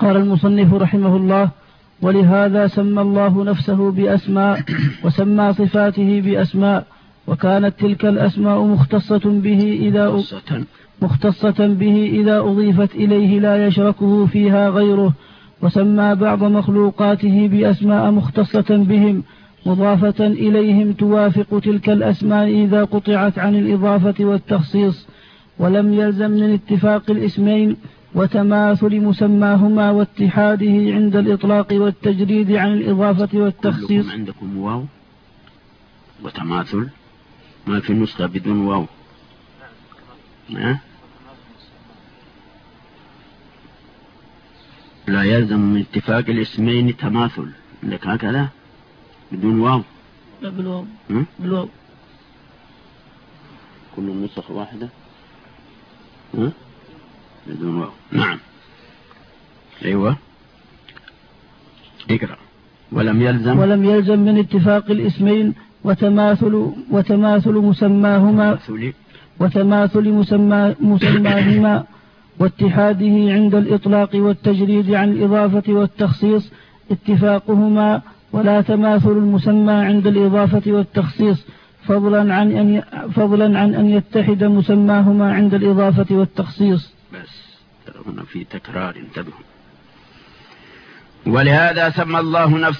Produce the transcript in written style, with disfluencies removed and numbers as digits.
قال المصنف رحمه الله: ولهذا سمى الله نفسه بأسماء وسمى صفاته بأسماء، وكانت تلك الأسماء مختصة به إذا أضيفت إليه لا يشركه فيها غيره، وسمى بعض مخلوقاته بأسماء مختصة بهم مضافة إليهم توافق تلك الأسماء إذا قطعت عن الإضافة والتخصيص، ولم يلزم من اتفاق الاسمين وتماثل مسماهما واتحاده عند الإطلاق والتجريد عن الإضافة والتخصيص. كلكم عندكم واو وتماثل، ما في نسخة بدون واو. لا يلزم من اتفاق الاسمين تماثل، عندك هكذا بدون واو؟ لا بالواو. كل النسخ واحدة بدون واو. نعم. أيوة اقرأ. ولم يلزم من اتفاق الاسمين وتماثل مسماهما واتحاده عند الإطلاق والتجريد عن الإضافة والتخصيص اتفاقهما، ولا تماثل المسمى عند الإضافة والتخصيص، فضلا عن أن يتحد مسماهما عند الإضافة والتخصيص. بس هنا في تكرار، انتبهوا. ولهذا سمى الله نفسه